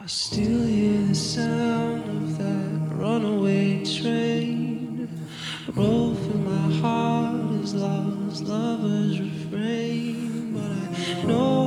I still hear the sound of that runaway train. Roll through my heart as lost lovers refrain. But I know